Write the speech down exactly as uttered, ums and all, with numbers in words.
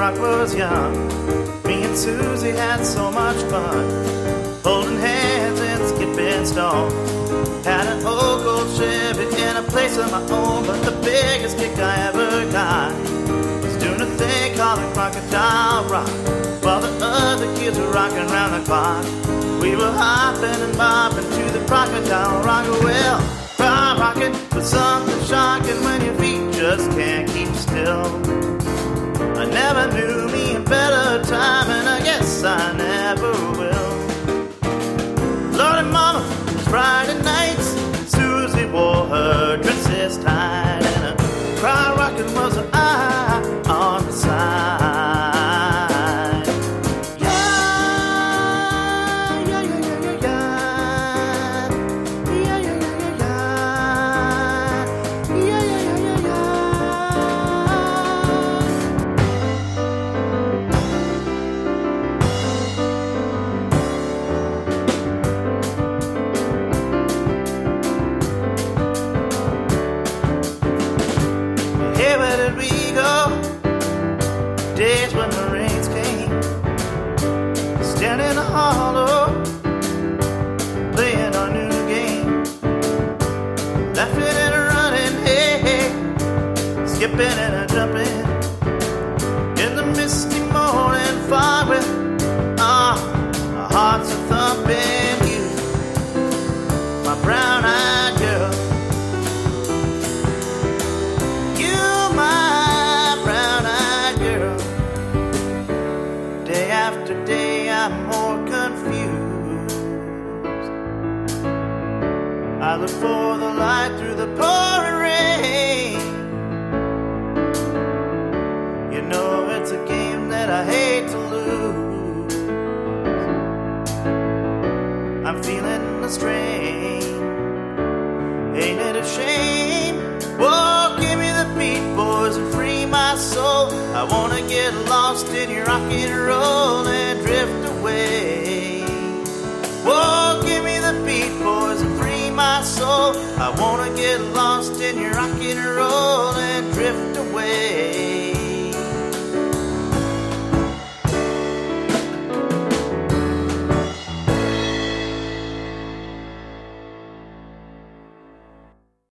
rock was young. Me and Susie had so much fun, holding hands and skipping stones. Had an old gold Chevy and a place of my own, but the biggest kick I ever got was doing a thing called a crocodile rock, while the other kids were rocking around the clock. We were hopping and bopping to the crocodile rock. Well, crowd rocking was something shocking when your feet just can't keep still. I never knew me a better time, and I guess I never will. Lordy mama, it's Friday nights, Susie wore her dresses tight, and a crowd rocking was an eye on the side. Days when the rains came, standing in the hollow, playing our new game, laughing and running, hey, hey, skipping and jumping in the misty morning fog with ah, our hearts are thumping. You, my brown-eyed girl, you, my brown-eyed girl. Day after day I'm more confused. I look for the light through the pouring rain. You know it's a game that I hate to lose. I'm feeling the strain. Ain't it a shame? Whoa, give me the beat, boys, and free my soul. I wanna get lost in your rock and roll and drift away. Whoa, give me the beat, boys, and free my soul. I wanna get lost in your rock and roll